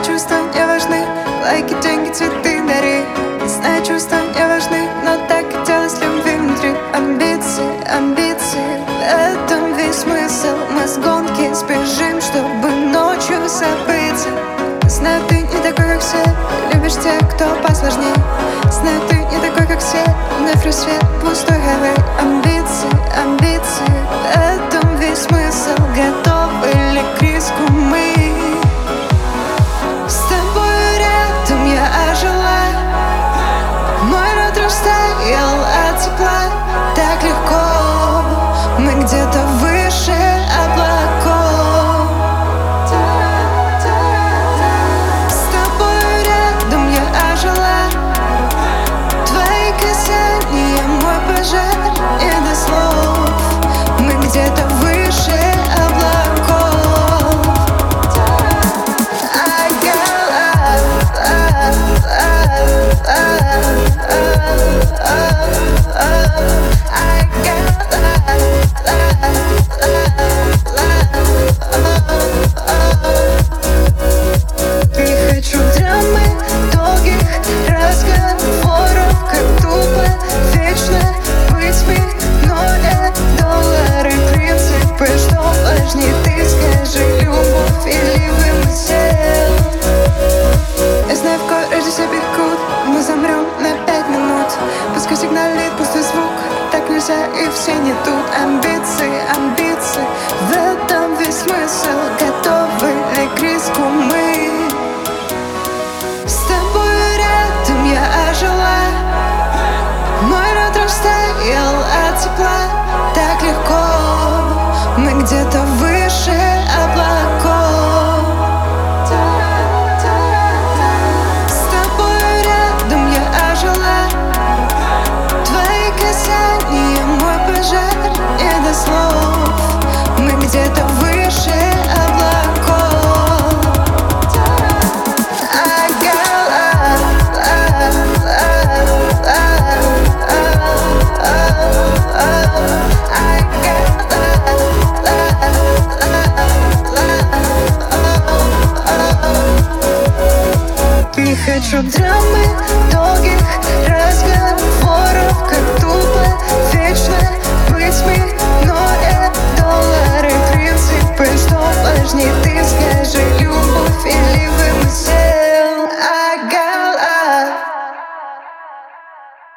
чувства не важны, лайки, деньги, цветы, дари. Знаю, чувства не важны, но так хотелось любви внутри. Амбиции, амбиции, в этом весь смысл. Мы с гонки сбежим, чтобы ночью забыться. Знаю, ты не такой, как все, любишь тех, кто посложней. Знаю, ты не такой, как все, вновь рассвет, пустой хайвей. Амбиции, амбиции, в этом весь смысл. Готовы ли к риску мы? С тобой рядом я ожила, мой рот растаял от тепла. Так легко, мы где-то выше облаков. С тобой рядом я ожила, твои касания, мой пожар, не до слов. Мы где-то выше облаков. I got love, I got love. Не хочу драмы, долгих разговоров, как тупо, вечно быть минуя доллары, принципы, что важнее, ты скажи, любовь или вымысел? Я знаю, в городе все бегут, мы замрем на 5 минут. Пускай сигналит пустой звук, так нельзя и все не тут. Амбиции, амбиции, в этом весь смысл. Готовы ли к риску мы? С тобой рядом я ожила, мой рот растаял от тепла. Так легко, мы где-то выше облаков. С тобой рядом я ожила, твои касания, мой пожар, не до слов. Мы где-то выше облаков. I got love, I got love. Не хочу драмы, долгих